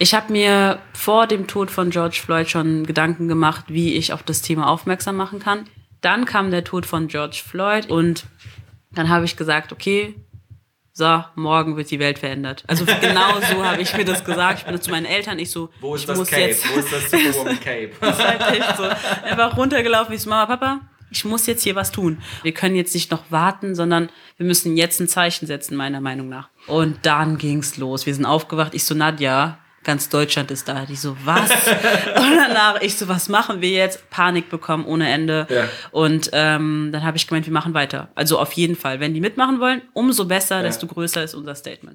Ich habe mir vor dem Tod von George Floyd schon Gedanken gemacht, wie ich auf das Thema aufmerksam machen kann. Dann kam der Tod von George Floyd und dann habe ich gesagt, okay, so, morgen wird die Welt verändert. Also genau so habe ich mir das gesagt. Ich bin zu meinen Eltern, wo ist das Cape? Wo ist das Superwoman Cape? Das ist halt echt so. Einfach runtergelaufen, ich so, Mama, Papa, ich muss jetzt hier was tun. Wir können jetzt nicht noch warten, sondern wir müssen jetzt ein Zeichen setzen, meiner Meinung nach. Und dann ging's los. Wir sind aufgewacht. Ich so, Nadja, ganz Deutschland ist da. Die so, was? Und danach, ich so, was machen wir jetzt? Panik bekommen ohne Ende. Ja. Und dann habe ich gemeint, wir machen weiter. Also auf jeden Fall. Wenn die mitmachen wollen, umso besser, desto größer ist unser Statement.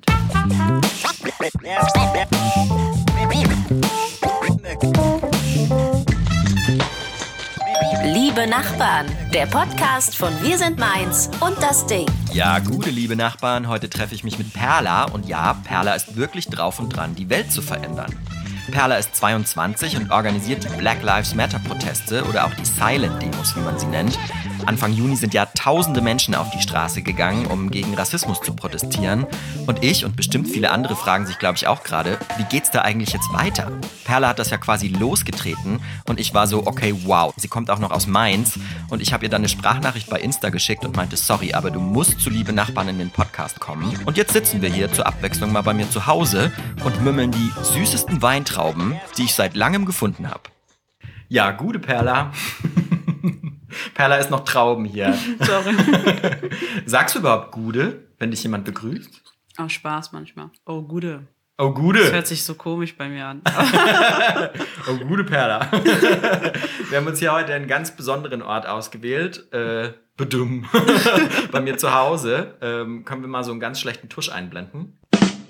Liebe Nachbarn, der Podcast von Wir sind Mainz und das Ding. Ja, gute liebe Nachbarn, heute treffe ich mich mit Perla und ja, Perla ist wirklich drauf und dran, die Welt zu verändern. Perla ist 22 und organisiert die Black Lives Matter Proteste oder auch die Silent Demos, wie man sie nennt. Anfang Juni sind ja tausende Menschen auf die Straße gegangen, um gegen Rassismus zu protestieren. Und ich und bestimmt viele andere fragen sich, glaube ich, auch gerade, wie geht's da eigentlich jetzt weiter? Perla hat das ja quasi losgetreten und ich war so, okay, wow. Sie kommt auch noch aus Mainz und ich habe ihr dann eine Sprachnachricht bei Insta geschickt und meinte, sorry, aber du musst zu Liebe Nachbarn in den Podcast kommen. Und jetzt sitzen wir hier zur Abwechslung mal bei mir zu Hause und mümmeln die süßesten Weintrauben, die ich seit langem gefunden habe. Ja, gute Perla. Perla ist noch Trauben hier. Sorry. Sagst du überhaupt Gude, wenn dich jemand begrüßt? Auch Spaß manchmal. Oh, Gude. Oh, Gude. Das hört sich so komisch bei mir an. Oh, gute Perla. Wir haben uns hier heute einen ganz besonderen Ort ausgewählt. Bedum. Bei mir zu Hause. Können wir mal so einen ganz schlechten Tusch einblenden?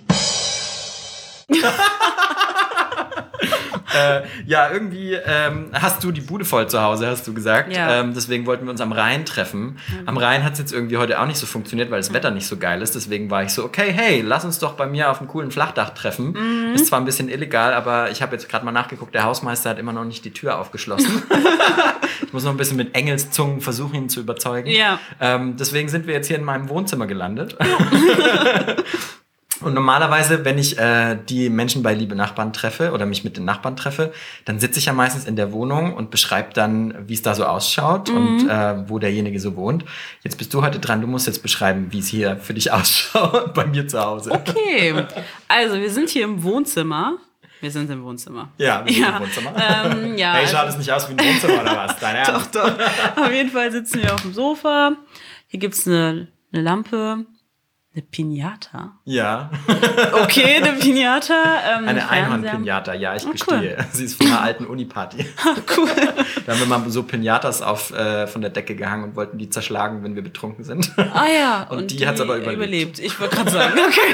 Ja, irgendwie hast du die Bude voll zu Hause, hast du gesagt. Ja. Deswegen wollten wir uns am Rhein treffen. Mhm. Am Rhein hat es jetzt irgendwie heute auch nicht so funktioniert, weil das Wetter nicht so geil ist. Deswegen war ich so, okay, hey, lass uns doch bei mir auf einem coolen Flachdach treffen. Mhm. Ist zwar ein bisschen illegal, aber ich habe jetzt gerade mal nachgeguckt, der Hausmeister hat immer noch nicht die Tür aufgeschlossen. Ich muss noch ein bisschen mit Engelszungen versuchen, ihn zu überzeugen. Ja. Deswegen sind wir jetzt hier in meinem Wohnzimmer gelandet. Ja. Und normalerweise, wenn ich die Menschen bei Liebe Nachbarn treffe oder mich mit den Nachbarn treffe, dann sitze ich ja meistens in der Wohnung und beschreibe dann, wie es da so ausschaut und wo derjenige so wohnt. Jetzt bist du heute dran, du musst jetzt beschreiben, wie es hier für dich ausschaut bei mir zu Hause. Okay, also wir sind hier im Wohnzimmer. Wir sind im Wohnzimmer. Ja, wir sind im Wohnzimmer. Ja, hey, schaut es nicht aus wie ein Wohnzimmer oder was? Dein Ernst? Doch. Auf jeden Fall sitzen wir auf dem Sofa. Hier gibt's eine Lampe. Eine Piñata? Ja. Okay, eine Piñata. Eine Einhorn-Piñata, ja, ich gestehe. Cool. Sie ist von einer alten Uni-Party. Cool. Da haben wir mal so Piñatas von der Decke gehangen und wollten die zerschlagen, wenn wir betrunken sind. Ah ja. Und die hat es aber überlebt. Ich wollte gerade sagen, okay.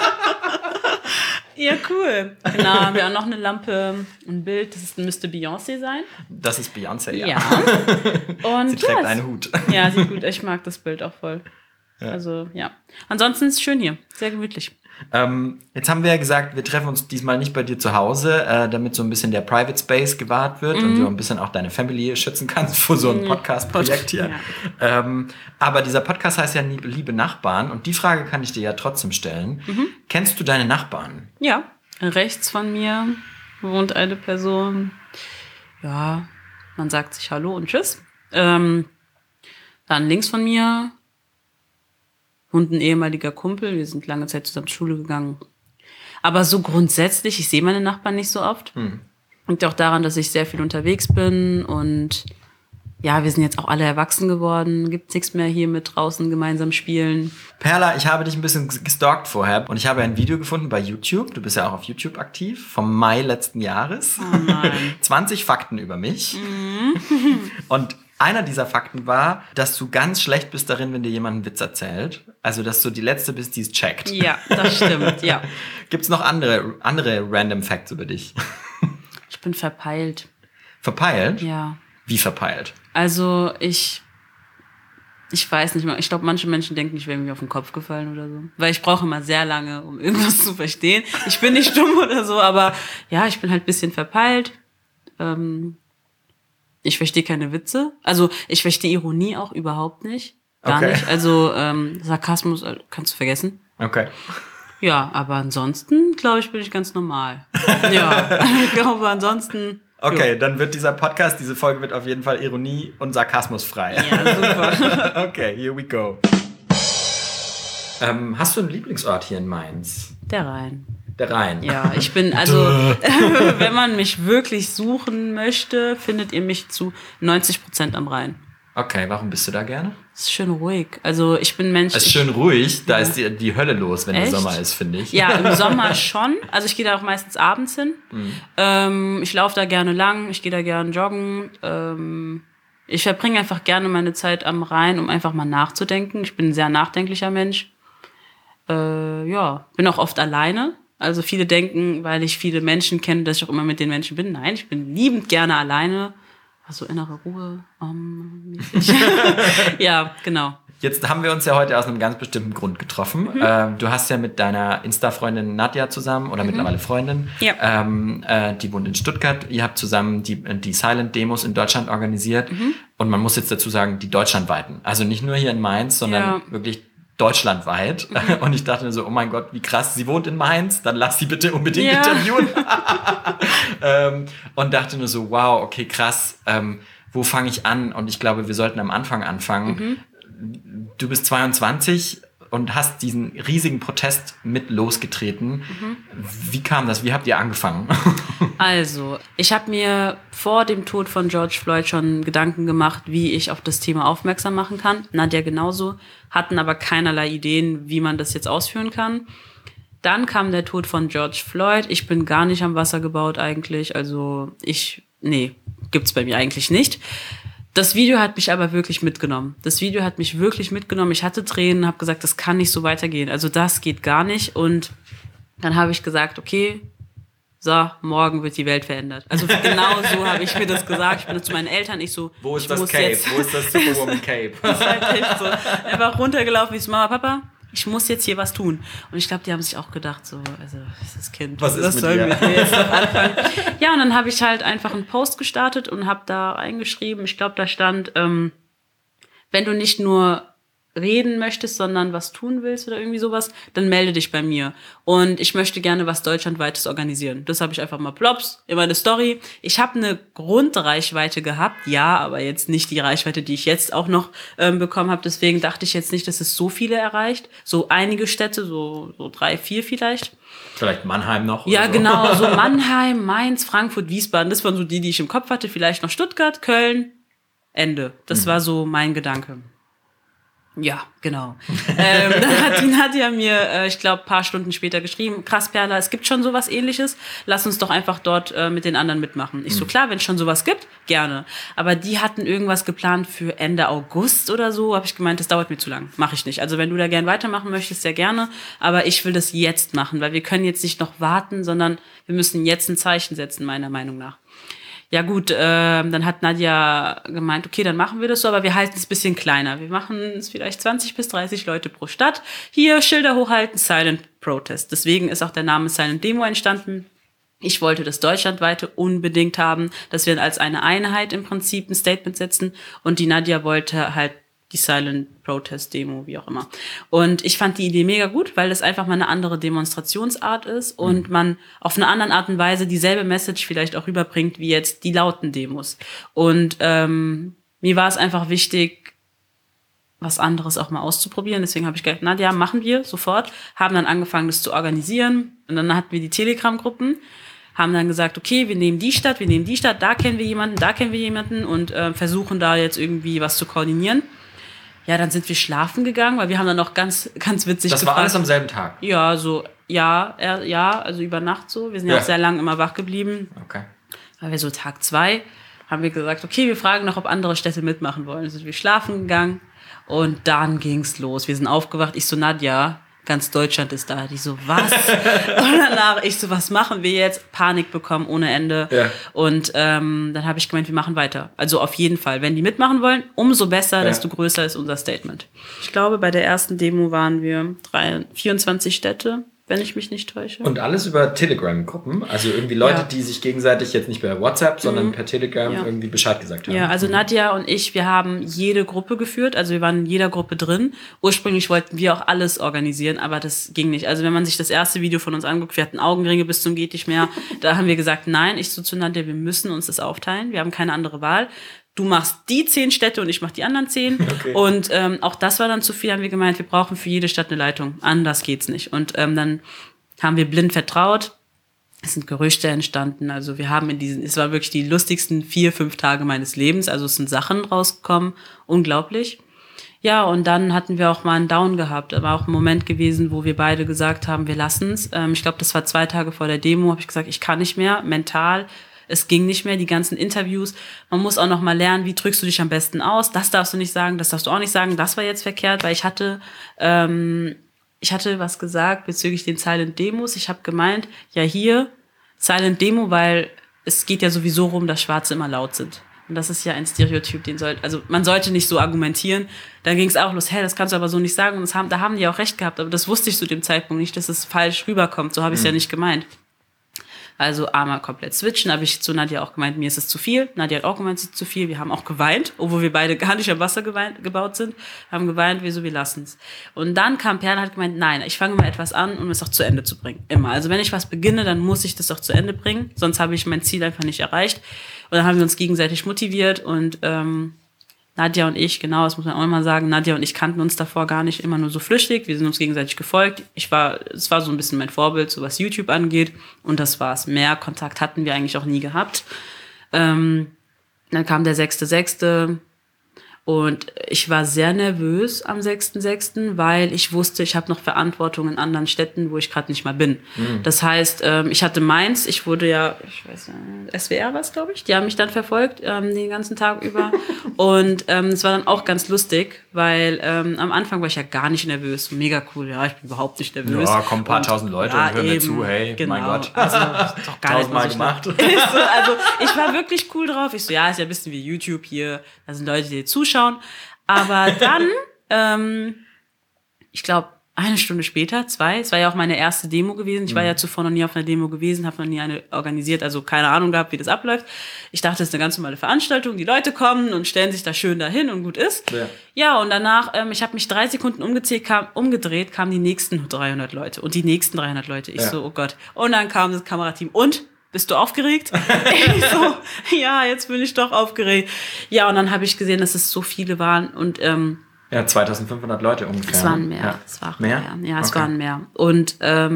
Ja, cool. Genau, haben wir auch noch eine Lampe, ein Bild, müsste Beyoncé sein. Das ist Beyoncé, ja. Und sie trägt einen Hut. Ja, sieht gut. Ich mag das Bild auch voll. Ja. Also, ja. Ansonsten ist es schön hier. Sehr gemütlich. Jetzt haben wir ja gesagt, wir treffen uns diesmal nicht bei dir zu Hause, damit so ein bisschen der Private Space gewahrt wird und du ein bisschen auch deine Family schützen kannst vor so einem Podcast-Projekt hier. Ja. Aber dieser Podcast heißt ja Liebe Nachbarn und die Frage kann ich dir ja trotzdem stellen. Kennst du deine Nachbarn? Ja, rechts von mir wohnt eine Person. Ja, man sagt sich Hallo und Tschüss. Dann links von mir und ein ehemaliger Kumpel. Wir sind lange Zeit zusammen zur Schule gegangen. Aber so grundsätzlich, ich sehe meine Nachbarn nicht so oft. Liegt auch daran, dass ich sehr viel unterwegs bin. Und ja, wir sind jetzt auch alle erwachsen geworden. Gibt nichts mehr hier mit draußen gemeinsam spielen. Perla, ich habe dich ein bisschen gestalkt vorher. Und ich habe ein Video gefunden bei YouTube. Du bist ja auch auf YouTube aktiv. Vom Mai letzten Jahres. Oh nein. 20 Fakten über mich. Und einer dieser Fakten war, dass du ganz schlecht bist darin, wenn dir jemand einen Witz erzählt. Also, dass du die Letzte bist, die es checkt. Ja, das stimmt, ja. Gibt's noch andere random Facts über dich? Ich bin verpeilt. Verpeilt? Ja. Wie verpeilt? Also, ich weiß nicht mehr. Ich glaube, manche Menschen denken, ich wäre mir auf den Kopf gefallen oder so. Weil ich brauche immer sehr lange, um irgendwas zu verstehen. Ich bin nicht dumm oder so, aber ja, ich bin halt ein bisschen verpeilt. Ich verstehe keine Witze. Also ich verstehe Ironie auch überhaupt nicht. Gar nicht. Also Sarkasmus kannst du vergessen. Okay. Ja, aber ansonsten, glaube ich, bin ich ganz normal. Ja, ich glaube, ansonsten... Okay, dann wird dieser Podcast, diese Folge wird auf jeden Fall Ironie und Sarkasmus frei. Ja, super. Okay, here we go. Hast du einen Lieblingsort hier in Mainz? Der Rhein. Der Rhein. Ja, ich bin, also, wenn man mich wirklich suchen möchte, findet ihr mich zu 90% am Rhein. Okay, warum bist du da gerne? Es ist schön ruhig. Also, ich bin Mensch. Es ist schön ruhig, da ist die Hölle los, wenn der Sommer ist, finde ich. Ja, im Sommer schon. Also, ich gehe da auch meistens abends hin. Ich laufe da gerne lang, ich gehe da gerne joggen. Ich verbringe einfach gerne meine Zeit am Rhein, um einfach mal nachzudenken. Ich bin ein sehr nachdenklicher Mensch. Bin auch oft alleine. Also viele denken, weil ich viele Menschen kenne, dass ich auch immer mit den Menschen bin. Nein, ich bin liebend gerne alleine. Also innere Ruhe. Ja, genau. Jetzt haben wir uns ja heute aus einem ganz bestimmten Grund getroffen. Du hast ja mit deiner Insta-Freundin Nadja zusammen, oder mittlerweile Freundin, die wohnt in Stuttgart. Ihr habt zusammen die Silent-Demos in Deutschland organisiert. Und man muss jetzt dazu sagen, die deutschlandweiten. Also nicht nur hier in Mainz, sondern wirklich deutschlandweit. Und ich dachte mir so, oh mein Gott, wie krass, sie wohnt in Mainz, dann lass sie bitte unbedingt interviewen. Und dachte nur so, wow, okay, krass, wo fange ich an? Und ich glaube, wir sollten am Anfang anfangen. Du bist 22 und hast diesen riesigen Protest mit losgetreten. Wie kam das? Wie habt ihr angefangen? Also, ich habe mir vor dem Tod von George Floyd schon Gedanken gemacht, wie ich auf das Thema aufmerksam machen kann. Nadja genauso, hatten aber keinerlei Ideen, wie man das jetzt ausführen kann. Dann kam der Tod von George Floyd. Ich bin gar nicht am Wasser gebaut eigentlich. Also, gibt's bei mir eigentlich nicht. Das Video hat mich aber wirklich mitgenommen. Ich hatte Tränen, habe gesagt, das kann nicht so weitergehen. Also das geht gar nicht. Und dann habe ich gesagt, okay, so, morgen wird die Welt verändert. Also genau so habe ich mir das gesagt. Ich bin zu meinen Eltern, wo ist das Cape? Wo ist das Superwoman Cape? Das ist halt echt so. Einfach runtergelaufen, ich so, Mama, Papa, ich muss jetzt hier was tun. Und ich glaube, die haben sich auch gedacht, so, also, das Kind, was ist soll mit mir jetzt noch anfangen? Ja, und dann habe ich halt einfach einen Post gestartet und habe da eingeschrieben, ich glaube, da stand, wenn du nicht nur reden möchtest, sondern was tun willst oder irgendwie sowas, dann melde dich bei mir. Und ich möchte gerne was Deutschlandweites organisieren. Das habe ich einfach mal plops in meine Story. Ich habe eine Grundreichweite gehabt, ja, aber jetzt nicht die Reichweite, die ich jetzt auch noch bekommen habe. Deswegen dachte ich jetzt nicht, dass es so viele erreicht. So einige Städte, so 3, 4 vielleicht. Vielleicht Mannheim noch? Ja, so. Genau, so Mannheim, Mainz, Frankfurt, Wiesbaden. Das waren so die ich im Kopf hatte. Vielleicht noch Stuttgart, Köln, Ende. Das war so mein Gedanke. Ja, genau. Dann hat die Nadja mir, ich glaube, ein paar Stunden später geschrieben, krass, Perla, es gibt schon sowas Ähnliches, lass uns doch einfach dort mit den anderen mitmachen. Ich so, klar, wenn es schon sowas gibt, gerne. Aber die hatten irgendwas geplant für Ende August oder so, habe ich gemeint, das dauert mir zu lang, mache ich nicht. Also wenn du da gern weitermachen möchtest, sehr gerne, aber ich will das jetzt machen, weil wir können jetzt nicht noch warten, sondern wir müssen jetzt ein Zeichen setzen, meiner Meinung nach. Ja gut, dann hat Nadja gemeint, okay, dann machen wir das so, aber wir halten es ein bisschen kleiner. Wir machen es vielleicht 20 bis 30 Leute pro Stadt. Hier Schilder hochhalten, Silent Protest. Deswegen ist auch der Name Silent Demo entstanden. Ich wollte das Deutschlandweite unbedingt haben, dass wir als eine Einheit im Prinzip ein Statement setzen. Und die Nadja wollte halt die Silent Protest Demo, wie auch immer. Und ich fand die Idee mega gut, weil das einfach mal eine andere Demonstrationsart ist und man auf eine andere Art und Weise dieselbe Message vielleicht auch rüberbringt, wie jetzt die lauten Demos. Und mir war es einfach wichtig, was anderes auch mal auszuprobieren. Deswegen habe ich gedacht, Nadja, machen wir sofort. Haben dann angefangen, das zu organisieren. Und dann hatten wir die Telegram-Gruppen. Haben dann gesagt, okay, wir nehmen die Stadt, da kennen wir jemanden und versuchen da jetzt irgendwie was zu koordinieren. Ja, dann sind wir schlafen gegangen, weil wir haben dann noch ganz, ganz witzig gefragt. Das war alles am selben Tag? Ja, also über Nacht so. Wir sind ja auch sehr lang immer wach geblieben. Okay. Weil wir so Tag 2 haben wir gesagt, okay, wir fragen noch, ob andere Städte mitmachen wollen. Dann sind wir schlafen gegangen und dann ging's los. Wir sind aufgewacht. Ich so, Nadja, ganz Deutschland ist da. Die so, was? Und danach ich so, was machen wir jetzt? Panik bekommen ohne Ende. Ja. Und dann habe ich gemeint, wir machen weiter. Also auf jeden Fall. Wenn die mitmachen wollen, umso besser, desto größer ist unser Statement. Ich glaube, bei der ersten Demo waren wir 24 Städte. wenn ich mich nicht täusche. Und alles über Telegram-Gruppen? Also irgendwie Leute, die sich gegenseitig jetzt nicht per WhatsApp, sondern per Telegram irgendwie Bescheid gesagt haben? Ja, also Nadja und ich, wir haben jede Gruppe geführt, also wir waren in jeder Gruppe drin. Ursprünglich wollten wir auch alles organisieren, aber das ging nicht. Also wenn man sich das erste Video von uns anguckt, wir hatten Augenringe bis zum geht nicht mehr, da haben wir gesagt, nein, ich so zu Nadja, wir müssen uns das aufteilen, wir haben keine andere Wahl. Du machst die 10 Städte und ich mach die anderen 10. Okay. Und auch das war dann zu viel, haben wir gemeint, wir brauchen für jede Stadt eine Leitung. Anders geht's nicht. Und dann haben wir blind vertraut. Es sind Gerüchte entstanden. Also wir haben es war wirklich die lustigsten 4-5 Tage meines Lebens. Also es sind Sachen rausgekommen. Unglaublich. Ja, und dann hatten wir auch mal einen Down gehabt. Da war auch ein Moment gewesen, wo wir beide gesagt haben, wir lassen's. Ich glaube, das war 2 Tage vor der Demo, habe ich gesagt, ich kann nicht mehr, mental. Es ging nicht mehr, die ganzen Interviews. Man muss auch noch mal lernen, wie drückst du dich am besten aus. Das darfst du nicht sagen, das darfst du auch nicht sagen. Das war jetzt verkehrt, weil ich hatte was gesagt bezüglich den Silent Demos. Ich habe gemeint, ja hier, Silent Demo, weil es geht ja sowieso rum, dass Schwarze immer laut sind. Und das ist ja ein Stereotyp, man sollte nicht so argumentieren. Dann ging es auch los, das kannst du aber so nicht sagen. Und da haben die auch recht gehabt, aber das wusste ich zu dem Zeitpunkt nicht, dass es falsch rüberkommt. So habe ich es ja nicht gemeint. Also einmal komplett switchen, habe ich zu Nadja auch gemeint, mir ist es zu viel. Nadja hat auch gemeint, es ist zu viel. Wir haben auch geweint, obwohl wir beide gar nicht am Wasser gebaut sind. Haben geweint, wir lassen es. Und dann kam Perla, hat gemeint, nein, ich fange mal etwas an, um es auch zu Ende zu bringen. Immer. Also wenn ich was beginne, dann muss ich das auch zu Ende bringen. Sonst habe ich mein Ziel einfach nicht erreicht. Und dann haben wir uns gegenseitig motiviert und Nadja und ich, genau, das muss man auch immer sagen, Nadja und ich kannten uns davor gar nicht, immer nur so flüchtig. Wir sind uns gegenseitig gefolgt. Es war so ein bisschen mein Vorbild, so was YouTube angeht. Und das war's. Mehr Kontakt hatten wir eigentlich auch nie gehabt. Dann kam der 6.6. Und ich war sehr nervös am 6.6., weil ich wusste, ich habe noch Verantwortung in anderen Städten, wo ich gerade nicht mal bin. Mhm. Das heißt, ich hatte Mainz, ich wurde ja, ich weiß nicht, SWR was, glaube ich, die haben mich dann verfolgt, den ganzen Tag über. Und es war dann auch ganz lustig, weil am Anfang war ich ja gar nicht nervös. Mega cool, ja, ich bin überhaupt nicht nervös. Ja, kommen ein paar tausend Leute und hören mir zu, hey, genau, mein Gott. Also, doch gar nicht mal gemacht. Also ich war wirklich cool drauf. Ich so, ja, ist ja ein bisschen wie YouTube hier, da sind Leute, die zuschauen. Aber dann, ich glaube, 1 Stunde später, 2, es war ja auch meine erste Demo gewesen. Ich war ja zuvor noch nie auf einer Demo gewesen, habe noch nie eine organisiert, also keine Ahnung gehabt, wie das abläuft. Ich dachte, das ist eine ganz normale Veranstaltung, die Leute kommen und stellen sich da schön dahin und gut ist. Ja, und danach, ich habe mich 3 Sekunden umgedreht, kamen die nächsten 300 Leute und die nächsten 300 Leute. Ich so, oh Gott. Und dann kam das Kamerateam und? Bist du aufgeregt? Ich so, ja, jetzt bin ich doch aufgeregt. Ja, und dann habe ich gesehen, dass es so viele waren und ja, 2500 Leute ungefähr. Es waren mehr. Ja. Es waren mehr? Ja, es waren mehr. Und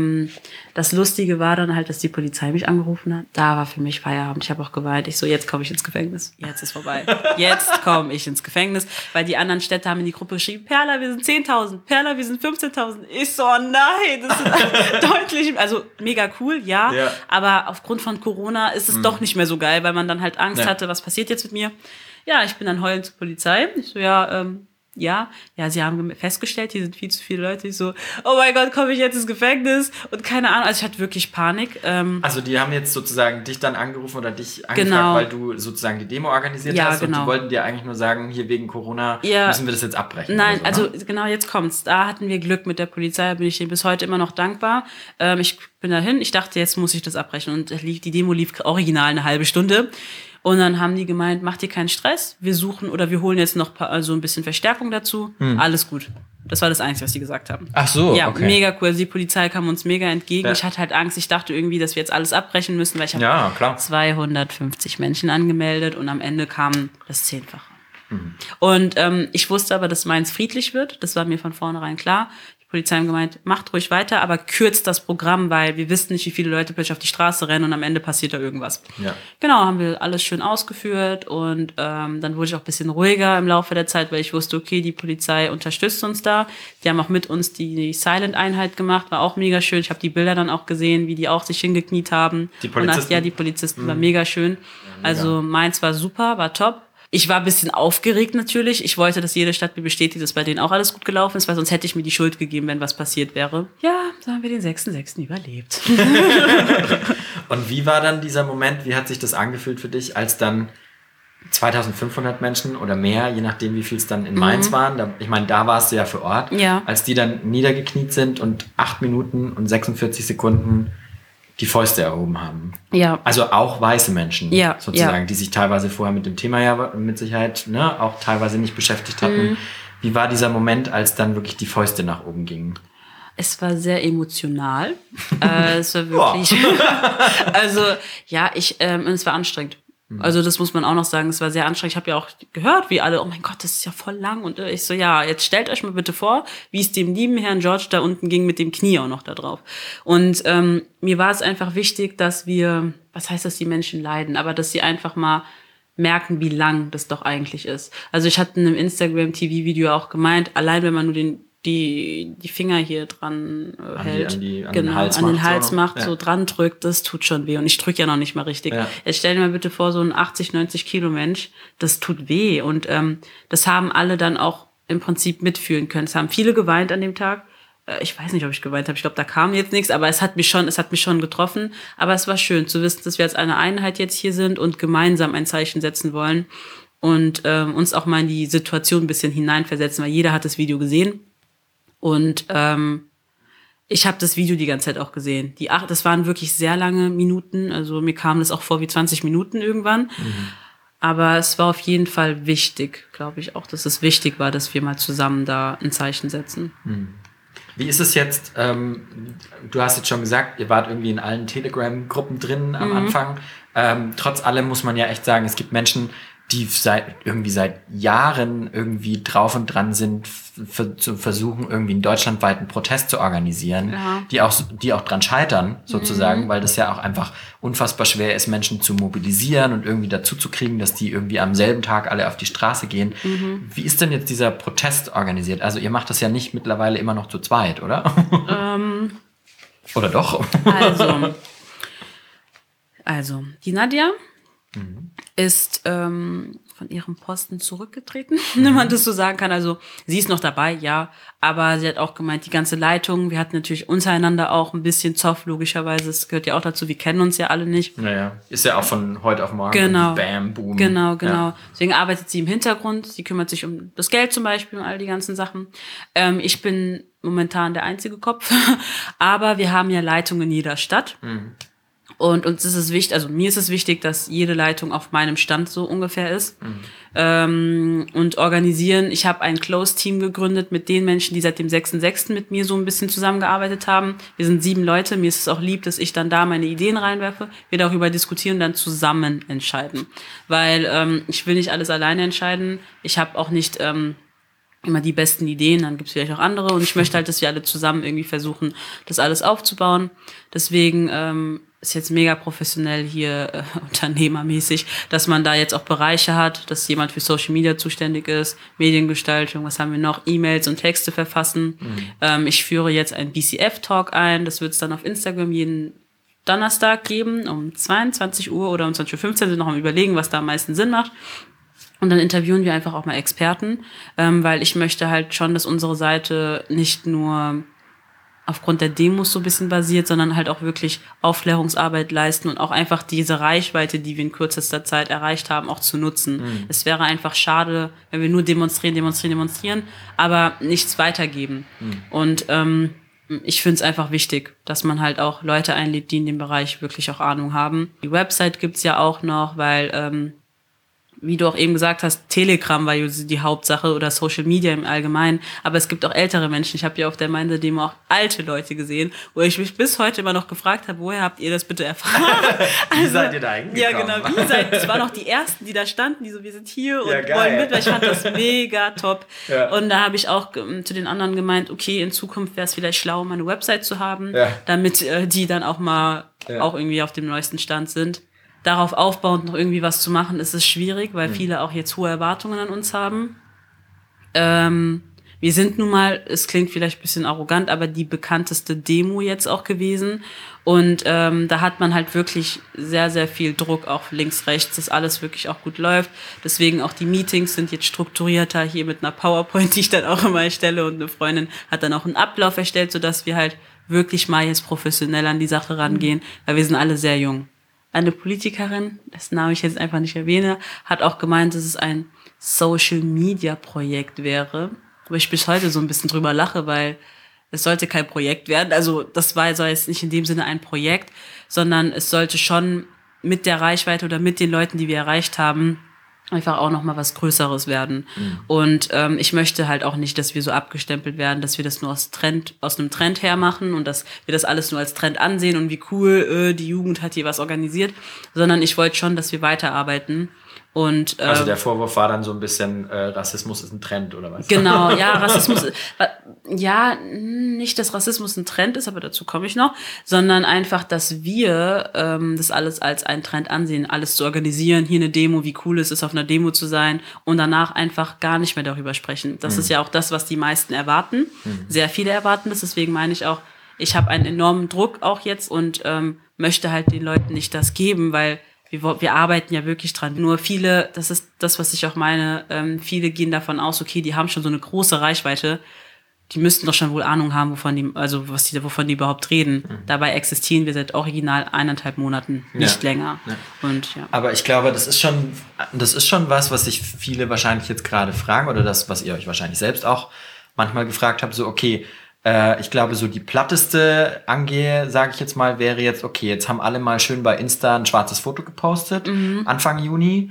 das Lustige war dann halt, dass die Polizei mich angerufen hat. Da war für mich Feierabend. Ich habe auch geweint. Ich so, jetzt komme ich ins Gefängnis. Jetzt ist vorbei. Jetzt komme ich ins Gefängnis. Weil die anderen Städte haben in die Gruppe geschrieben, Perla, wir sind 10.000. Perla, wir sind 15.000. Ich so, nein, das ist deutlich, also mega cool, ja. Aber aufgrund von Corona ist es doch nicht mehr so geil, weil man dann halt Angst hatte, was passiert jetzt mit mir? Ja, ich bin dann heulend zur Polizei. Ich so, ja, sie haben festgestellt, hier sind viel zu viele Leute. Ich so, oh mein Gott, komme ich jetzt ins Gefängnis? Und keine Ahnung, also ich hatte wirklich Panik. Also die haben jetzt sozusagen dich dann angerufen oder dich angefragt, weil du sozusagen die Demo organisiert hast. Und die wollten dir eigentlich nur sagen, hier wegen Corona müssen wir das jetzt abbrechen. Nein, so, also genau, jetzt kommt's. Da hatten wir Glück mit der Polizei, da bin ich denen bis heute immer noch dankbar. Ich bin dahin, ich dachte, jetzt muss ich das abbrechen. Und die Demo lief original eine halbe Stunde. Und dann haben die gemeint, mach dir keinen Stress, wir holen jetzt noch so ein bisschen Verstärkung dazu, alles gut. Das war das Einzige, was die gesagt haben. Ach so, ja, okay. Mega cool, die Polizei kam uns mega entgegen. Ja. Ich hatte halt Angst, ich dachte irgendwie, dass wir jetzt alles abbrechen müssen, weil ich habe 250 Menschen angemeldet und am Ende kam das 10-fache. Und ich wusste aber, dass Mainz friedlich wird, das war mir von vornherein klar. Die Polizei haben gemeint, macht ruhig weiter, aber kürzt das Programm, weil wir wissen nicht, wie viele Leute plötzlich auf die Straße rennen und am Ende passiert da irgendwas. Ja. Genau, haben wir alles schön ausgeführt und dann wurde ich auch ein bisschen ruhiger im Laufe der Zeit, weil ich wusste, okay, die Polizei unterstützt uns da. Die haben auch mit uns die Silent-Einheit gemacht, war auch mega schön. Ich habe die Bilder dann auch gesehen, wie die auch sich hingekniet haben. Die Polizisten? Die Polizisten war mega schön. Ja, mega. Also Mainz war super, war top. Ich war ein bisschen aufgeregt natürlich. Ich wollte, dass jede Stadt mir bestätigt, dass bei denen auch alles gut gelaufen ist, weil sonst hätte ich mir die Schuld gegeben, wenn was passiert wäre. Ja, so haben wir den 6.6. überlebt. Und wie war dann dieser Moment, wie hat sich das angefühlt für dich, als dann 2500 Menschen oder mehr, je nachdem, wie viel es dann in Mainz waren. Ich meine, da warst du ja vor Ort. Ja. Als die dann niedergekniet sind und 8 Minuten und 46 Sekunden die Fäuste erhoben haben. Ja. Also auch weiße Menschen, Ja, sozusagen, ja. die sich teilweise vorher mit dem Thema ja mit Sicherheit auch teilweise nicht beschäftigt hatten. Wie war dieser Moment, als dann wirklich die Fäuste nach oben gingen? Es war sehr emotional. Es war wirklich. Also, ja, es war anstrengend. Also, das muss man auch noch sagen. Es war sehr anstrengend. Ich habe ja auch gehört, wie alle, oh mein Gott, das ist ja voll lang. Und ich so, ja, jetzt stellt euch mal bitte vor, wie es dem lieben Herrn George da unten ging mit dem Knie auch noch da drauf. Und mir war es einfach wichtig, dass wir, was heißt das, die Menschen leiden, aber dass sie einfach mal merken, wie lang das doch eigentlich ist. Also ich hatte in einem Instagram-TV-Video auch gemeint, allein wenn man nur die Finger hier dran hält, an den Hals macht, so. so dran drückt, das tut schon weh. Und ich drücke ja noch nicht mal richtig. Ja. Jetzt stell dir mal bitte vor, so ein 80, 90 Kilo Mensch, das tut weh. Und das haben alle dann auch im Prinzip mitfühlen können. Es haben viele geweint an dem Tag. Ich weiß nicht, ob ich geweint habe. Ich glaube, da kam jetzt nichts, aber es hat mich schon getroffen. Aber es war schön zu wissen, dass wir als eine Einheit jetzt hier sind und gemeinsam ein Zeichen setzen wollen und uns auch mal in die Situation ein bisschen hineinversetzen, weil jeder hat das Video gesehen. Und ich habe das Video die ganze Zeit auch gesehen. Das waren wirklich sehr lange Minuten. Also mir kam das auch vor wie 20 Minuten irgendwann. Aber es war auf jeden Fall wichtig, glaube ich auch, dass es wichtig war, dass wir mal zusammen da ein Zeichen setzen. Wie ist es jetzt, du hast jetzt schon gesagt, ihr wart irgendwie in allen Telegram-Gruppen drin am Anfang. Trotz allem muss man ja echt sagen, es gibt Menschen, die seit Jahren irgendwie drauf und dran sind, zu versuchen, irgendwie einen deutschlandweiten Protest zu organisieren, die auch dran scheitern, sozusagen, weil das ja auch einfach unfassbar schwer ist, Menschen zu mobilisieren und irgendwie dazu zu kriegen, dass die irgendwie am selben Tag alle auf die Straße gehen. Wie ist denn jetzt dieser Protest organisiert? Also ihr macht das ja nicht mittlerweile immer noch zu zweit, oder? Oder doch? Also, die Nadja ist von ihrem Posten zurückgetreten, wenn man das so sagen kann. Also sie ist noch dabei, ja, aber sie hat auch gemeint, die ganze Leitung, wir hatten natürlich untereinander auch ein bisschen Zoff, logischerweise, es gehört ja auch dazu, wir kennen uns ja alle nicht. Naja, ist ja auch von heute auf morgen genau. Bam, boom. Genau. Ja. Deswegen arbeitet sie im Hintergrund, sie kümmert sich um das Geld zum Beispiel, um all die ganzen Sachen. Ich bin momentan der einzige Kopf, aber wir haben ja Leitungen in jeder Stadt. Und uns ist es wichtig, also mir ist es wichtig, dass jede Leitung auf meinem Stand so ungefähr ist. Und organisieren. Ich habe ein Close-Team gegründet mit den Menschen, die seit dem 6.6. mit mir so ein bisschen zusammengearbeitet haben. Wir sind 7 Leute. Mir ist es auch lieb, dass ich dann da meine Ideen reinwerfe, wir darüber diskutieren und dann zusammen entscheiden. Weil ich will nicht alles alleine entscheiden. Ich habe auch nicht immer die besten Ideen, dann gibt's vielleicht auch andere. Und ich möchte halt, dass wir alle zusammen irgendwie versuchen, das alles aufzubauen. Deswegen ist jetzt mega professionell hier unternehmermäßig, dass man da jetzt auch Bereiche hat, dass jemand für Social Media zuständig ist, Mediengestaltung, was haben wir noch, E-Mails und Texte verfassen. Ich führe jetzt einen BCF-Talk ein, das wird es dann auf Instagram jeden Donnerstag geben, um 22 Uhr oder um 20.15 Uhr, sind noch am Überlegen, was da am meisten Sinn macht. Und dann interviewen wir einfach auch mal Experten, weil ich möchte halt schon, dass unsere Seite nicht nur aufgrund der Demos so ein bisschen basiert, sondern halt auch wirklich Aufklärungsarbeit leisten und auch einfach diese Reichweite, die wir in kürzester Zeit erreicht haben, auch zu nutzen. Es wäre einfach schade, wenn wir nur demonstrieren, aber nichts weitergeben. Und ich finde es einfach wichtig, dass man halt auch Leute einlädt, die in dem Bereich wirklich auch Ahnung haben. Die Website gibt's ja auch noch, weil wie du auch eben gesagt hast, Telegram war die Hauptsache oder Social Media im Allgemeinen. Aber es gibt auch ältere Menschen. Ich habe ja auf der Mainzer-Demo auch alte Leute gesehen, wo ich mich bis heute immer noch gefragt habe, woher habt ihr das bitte erfahren? Wie seid ihr da hingekommen? Ja, genau. Das waren auch die Ersten, die da standen, die so, wir sind hier und wollen mit, weil ich fand das mega top. Ja. Und da habe ich auch zu den anderen gemeint, okay, in Zukunft wäre es vielleicht schlau, mal eine Website zu haben, damit die dann auch mal auch irgendwie auf dem neuesten Stand sind. Darauf aufbauend noch irgendwie was zu machen, ist es schwierig, weil viele auch jetzt hohe Erwartungen an uns haben. Wir sind nun mal, es klingt vielleicht ein bisschen arrogant, aber die bekannteste Demo jetzt auch gewesen. Und da hat man halt wirklich sehr, sehr viel Druck, auch links, rechts, dass alles wirklich auch gut läuft. Deswegen auch die Meetings sind jetzt strukturierter, hier mit einer PowerPoint, die ich dann auch immer erstelle. Und eine Freundin hat dann auch einen Ablauf erstellt, sodass wir halt wirklich mal jetzt professionell an die Sache rangehen, weil wir sind alle sehr jung. eine Politikerin, dessen Namen ich jetzt einfach nicht erwähne, hat auch gemeint, dass es ein Social-Media-Projekt wäre. Wo ich bis heute so ein bisschen drüber lache, weil es sollte kein Projekt werden. Also soll jetzt nicht in dem Sinne ein Projekt, sondern es sollte schon mit der Reichweite oder mit den Leuten, die wir erreicht haben, einfach auch noch mal was Größeres werden. Und ich möchte halt auch nicht, dass wir so abgestempelt werden, dass wir das nur aus einem Trend her machen und dass wir das alles nur als Trend ansehen und wie cool, die Jugend hat hier was organisiert, sondern ich wollte schon, dass wir weiterarbeiten. Und, also der Vorwurf war dann so ein bisschen, Rassismus ist ein Trend, oder was? Genau, ja, Rassismus, ja, nicht, dass Rassismus ein Trend ist, aber dazu komme ich noch, sondern einfach, dass wir das alles als einen Trend ansehen, alles zu organisieren, hier eine Demo, wie cool es ist, auf einer Demo zu sein und danach einfach gar nicht mehr darüber sprechen. Das ist ja auch das, was die meisten erwarten. Sehr viele erwarten das, deswegen meine ich auch, ich habe einen enormen Druck auch jetzt und möchte halt den Leuten nicht das geben, weil wir arbeiten ja wirklich dran. Nur viele, das ist das, was ich auch meine, viele gehen davon aus, okay, die haben schon so eine große Reichweite, die müssten doch schon wohl Ahnung haben, wovon die überhaupt reden. Dabei existieren wir seit original 1,5 Monaten, nicht länger. Ja. Und, ja. Aber ich glaube, das ist schon was sich viele wahrscheinlich jetzt gerade fragen oder das, was ihr euch wahrscheinlich selbst auch manchmal gefragt habt, so okay, ich glaube, so die platteste Angehe, sage ich jetzt mal, wäre jetzt, okay, jetzt haben alle mal schön bei Insta ein schwarzes Foto gepostet, Anfang Juni,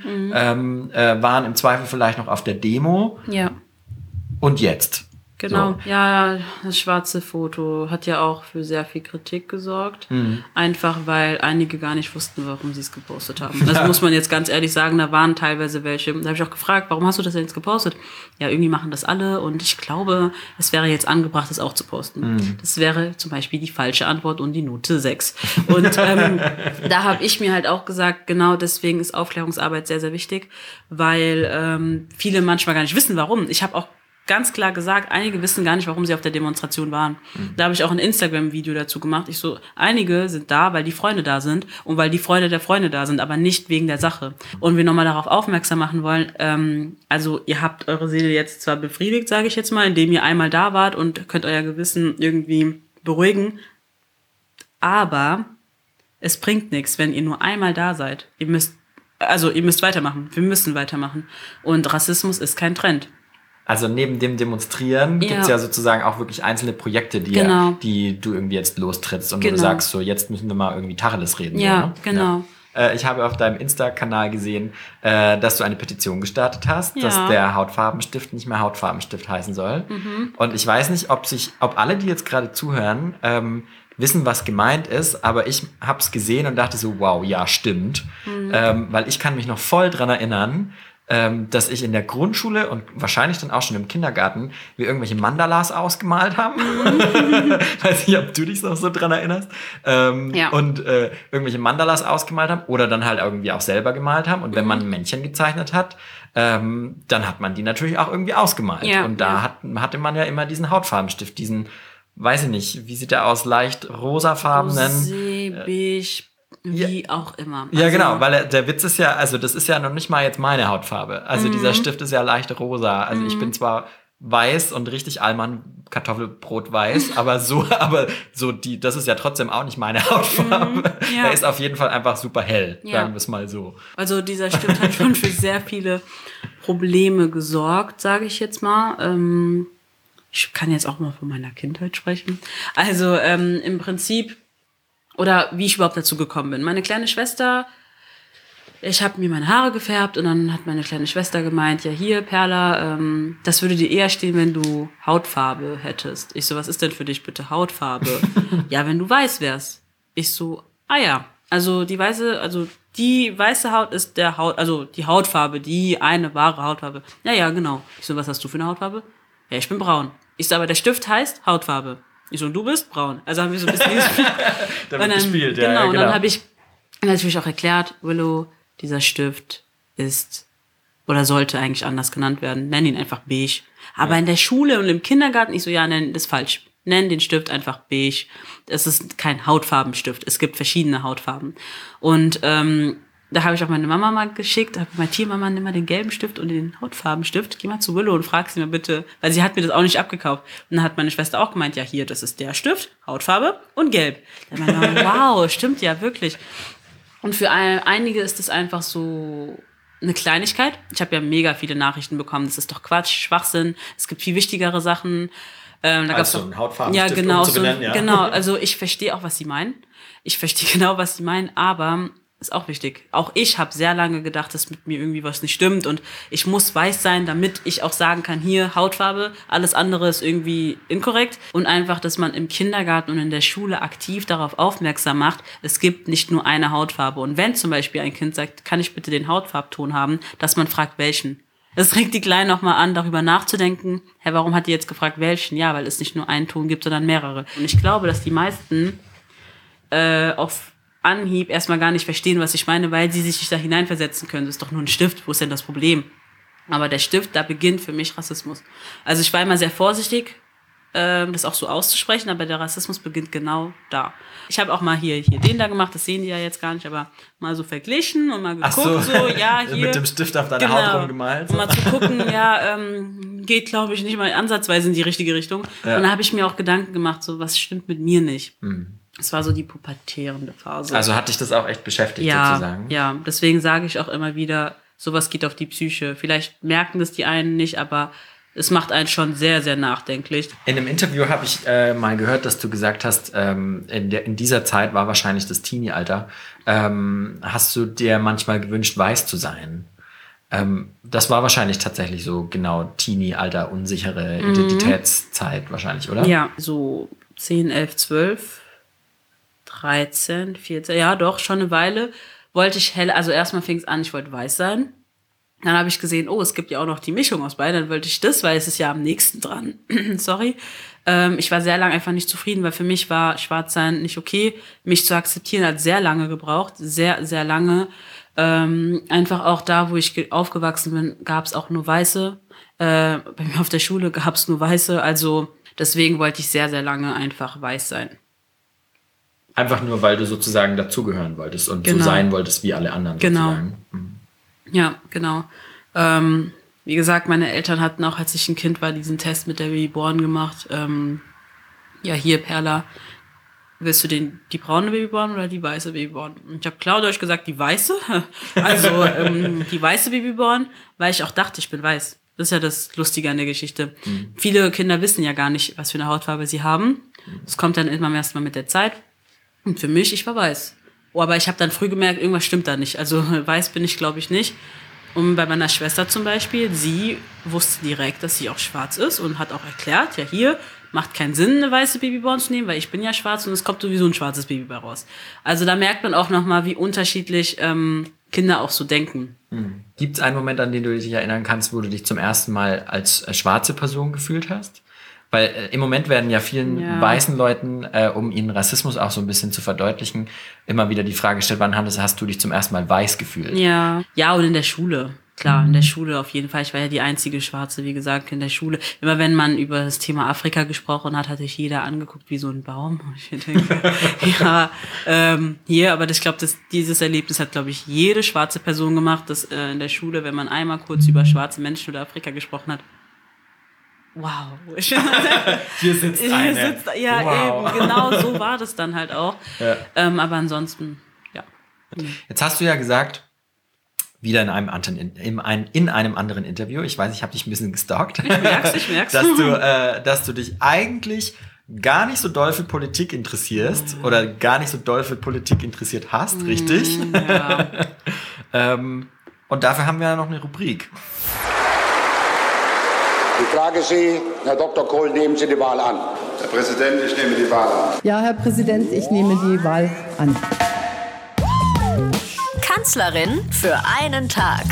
waren im Zweifel vielleicht noch auf der Demo. Ja. Und jetzt? Genau, so. Ja, das schwarze Foto hat ja auch für sehr viel Kritik gesorgt. Einfach, weil einige gar nicht wussten, warum sie es gepostet haben. Das muss man jetzt ganz ehrlich sagen, da waren teilweise welche. Da habe ich auch gefragt, warum hast du das denn jetzt gepostet? Ja, irgendwie machen das alle und ich glaube, es wäre jetzt angebracht, das auch zu posten. Das wäre zum Beispiel die falsche Antwort und die Note 6. Und da habe ich mir halt auch gesagt, genau deswegen ist Aufklärungsarbeit sehr, sehr wichtig, weil viele manchmal gar nicht wissen, warum. Ich habe auch ganz klar gesagt, einige wissen gar nicht, warum sie auf der Demonstration waren. Da habe ich auch ein Instagram-Video dazu gemacht. Ich so, einige sind da, weil die Freunde da sind und weil die Freunde der Freunde da sind, aber nicht wegen der Sache. Und wir nochmal darauf aufmerksam machen wollen, also ihr habt eure Seele jetzt zwar befriedigt, sage ich jetzt mal, indem ihr einmal da wart und könnt euer Gewissen irgendwie beruhigen, aber es bringt nichts, wenn ihr nur einmal da seid. Ihr müsst weitermachen. Wir müssen weitermachen. Und Rassismus ist kein Trend. Also neben dem Demonstrieren gibt's ja sozusagen auch wirklich einzelne Projekte, die du irgendwie jetzt lostrittst und wo du sagst, so jetzt müssen wir mal irgendwie Tacheles reden. Ja, so, ne? genau. Ja. Ich habe auf deinem Insta-Kanal gesehen, dass du eine Petition gestartet hast, dass der Hautfarbenstift nicht mehr Hautfarbenstift heißen soll. Und ich weiß nicht, ob alle, die jetzt gerade zuhören, wissen, was gemeint ist, aber ich habe es gesehen und dachte so, wow, ja, stimmt. Weil ich kann mich noch voll dran erinnern, dass ich in der Grundschule und wahrscheinlich dann auch schon im Kindergarten wir irgendwelche Mandalas ausgemalt haben. Weiß nicht, ob du dich noch so dran erinnerst. Und irgendwelche Mandalas ausgemalt haben oder dann halt irgendwie auch selber gemalt haben. Und wenn man ein Männchen gezeichnet hat, dann hat man die natürlich auch irgendwie ausgemalt. Ja, und da hatte man ja immer diesen Hautfarbenstift, diesen, weiß ich nicht, wie sieht der aus, leicht rosafarbenen. Rosé, beige, wie auch immer. Ja, genau, weil der Witz ist ja, also das ist ja noch nicht mal jetzt meine Hautfarbe. Also dieser Stift ist ja leicht rosa. Also ich bin zwar weiß und richtig Allmann Kartoffelbrot weiß, aber so das ist ja trotzdem auch nicht meine Hautfarbe. Er ist auf jeden Fall einfach super hell, sagen wir es mal so. Also dieser Stift hat schon für sehr viele Probleme gesorgt, sage ich jetzt mal. Ich kann jetzt auch mal von meiner Kindheit sprechen. Also im Prinzip, oder wie ich überhaupt dazu gekommen bin. Meine kleine Schwester, ich habe mir meine Haare gefärbt und dann hat meine kleine Schwester gemeint, ja hier, Perla, das würde dir eher stehen, wenn du Hautfarbe hättest. Ich so, was ist denn für dich bitte Hautfarbe? Ja, wenn du weiß wärst. Ich so, ja. Also die weiße Haut ist die Hautfarbe, die eine wahre Hautfarbe. Ja, genau. Ich so, was hast du für eine Hautfarbe? Ja, ich bin braun. Ich so, aber der Stift heißt Hautfarbe. Ich so, und du bist braun. Also haben wir so ein bisschen damit gespielt, ja. Genau, und dann habe ich natürlich auch erklärt, Willow, dieser Stift ist oder sollte eigentlich anders genannt werden. Nenn ihn einfach beige. Aber in der Schule und im Kindergarten, ich so, ja, das ist falsch. Nenn den Stift einfach beige. Es ist kein Hautfarbenstift. Es gibt verschiedene Hautfarben. Und da habe ich auch meine Mama mal geschickt, habe mein Tiermama, nimm mal den gelben Stift und den Hautfarbenstift, geh mal zu Willow und frag sie mal bitte, weil sie hat mir das auch nicht abgekauft. Und dann hat meine Schwester auch gemeint, ja hier, das ist der Stift, Hautfarbe und gelb. Dann meine Mama, wow, stimmt ja wirklich. Und für einige ist es einfach so eine Kleinigkeit. Ich habe ja mega viele Nachrichten bekommen. Das ist doch Quatsch, Schwachsinn. Es gibt viel wichtigere Sachen. Da gab's so ein Hautfarben ja, genau, umzubenennen, ja. Genau. Also ich verstehe auch, was sie meinen. Ich verstehe genau, was sie meinen, aber ist auch wichtig. Auch ich habe sehr lange gedacht, dass mit mir irgendwie was nicht stimmt und ich muss weiß sein, damit ich auch sagen kann, hier Hautfarbe, alles andere ist irgendwie inkorrekt. Und einfach, dass man im Kindergarten und in der Schule aktiv darauf aufmerksam macht, es gibt nicht nur eine Hautfarbe. Und wenn zum Beispiel ein Kind sagt, kann ich bitte den Hautfarbton haben, dass man fragt, welchen. Das regt die Kleinen noch mal an, darüber nachzudenken, warum hat die jetzt gefragt, welchen? Ja, weil es nicht nur einen Ton gibt, sondern mehrere. Und ich glaube, dass die meisten auf Anhieb erstmal gar nicht verstehen, was ich meine, weil sie sich nicht da hineinversetzen können. Das ist doch nur ein Stift, wo ist denn das Problem? Aber der Stift, da beginnt für mich Rassismus. Also ich war immer sehr vorsichtig, das auch so auszusprechen, aber der Rassismus beginnt genau da. Ich habe auch mal hier den da gemacht, das sehen die ja jetzt gar nicht, aber mal so verglichen und mal geguckt, ja, hier. Mit dem Stift auf deine Haut rumgemalt. So. Um mal zu gucken, ja, geht, glaube ich, nicht mal ansatzweise in die richtige Richtung. Ja. Und da habe ich mir auch Gedanken gemacht, so, was stimmt mit mir nicht? Es war so die pubertierende Phase. Also hat dich das auch echt beschäftigt, sozusagen? Ja, deswegen sage ich auch immer wieder, sowas geht auf die Psyche. Vielleicht merken das die einen nicht, aber es macht einen schon sehr, sehr nachdenklich. In einem Interview habe ich mal gehört, dass du gesagt hast, in dieser Zeit war wahrscheinlich das Teenie-Alter, hast du dir manchmal gewünscht, weiß zu sein. Das war wahrscheinlich tatsächlich so genau Teenie-Alter, unsichere Identitätszeit wahrscheinlich, oder? Ja, so 10, 11, 12... 13, 14, ja doch, schon eine Weile wollte ich also erstmal fing es an, ich wollte weiß sein. Dann habe ich gesehen, es gibt ja auch noch die Mischung aus beiden, dann wollte ich das, weil es ist ja am nächsten dran. Sorry. Ich war sehr lange einfach nicht zufrieden, weil für mich war Schwarzsein nicht okay. Mich zu akzeptieren hat sehr lange gebraucht, sehr, sehr lange. Einfach auch da, wo ich aufgewachsen bin, gab es auch nur Weiße. Bei mir auf der Schule gab es nur Weiße, also deswegen wollte ich sehr, sehr lange einfach weiß sein. Einfach nur, weil du sozusagen dazugehören wolltest und so sein wolltest wie alle anderen sozusagen. Ja, genau. Wie gesagt, meine Eltern hatten auch, als ich ein Kind war, diesen Test mit der Babyborn gemacht. Ja, hier, Perla, willst du die braune Babyborn oder die weiße Babyborn? Und ich habe klar durch gesagt, die weiße. Also die weiße Babyborn, weil ich auch dachte, ich bin weiß. Das ist ja das Lustige an der Geschichte. Viele Kinder wissen ja gar nicht, was für eine Hautfarbe sie haben. Das kommt dann immer erst mal mit der Zeit. Und für mich, ich war weiß. Aber ich habe dann früh gemerkt, irgendwas stimmt da nicht. Also weiß bin ich, glaube ich, nicht. Und bei meiner Schwester zum Beispiel, sie wusste direkt, dass sie auch schwarz ist und hat auch erklärt, ja hier, macht keinen Sinn, eine weiße Babyborn zu nehmen, weil ich bin ja schwarz und es kommt sowieso ein schwarzes Baby bei raus. Also da merkt man auch nochmal, wie unterschiedlich Kinder auch so denken. Gibt es einen Moment, an den du dich erinnern kannst, wo du dich zum ersten Mal als schwarze Person gefühlt hast? Weil im Moment werden ja vielen weißen Leuten, um ihnen Rassismus auch so ein bisschen zu verdeutlichen, immer wieder die Frage gestellt, wann hast du dich zum ersten Mal weiß gefühlt? Ja, und in der Schule. Klar, in der Schule auf jeden Fall. Ich war ja die einzige Schwarze, wie gesagt, in der Schule. Immer wenn man über das Thema Afrika gesprochen hat, hat sich jeder angeguckt wie so ein Baum. Ich denke, aber ich glaube, dieses Erlebnis hat, glaube ich, jede schwarze Person gemacht, dass in der Schule, wenn man einmal kurz über schwarze Menschen oder Afrika gesprochen hat, wow. Hier sitzt eine. Ja, wow. Eben, genau so war das dann halt auch. Ja. Aber ansonsten, ja. Jetzt hast du ja gesagt, wieder in einem anderen Interview, ich weiß, ich habe dich ein bisschen gestalkt. Ich merk's. dass du dich eigentlich gar nicht so doll für Politik interessierst oder gar nicht so doll für Politik interessiert hast, richtig? Ja. Und dafür haben wir ja noch eine Rubrik. Ich frage Sie, Herr Dr. Kohl, nehmen Sie die Wahl an? Herr Präsident, ich nehme die Wahl an. Ja, Herr Präsident, ich nehme die Wahl an. Kanzlerin für einen Tag.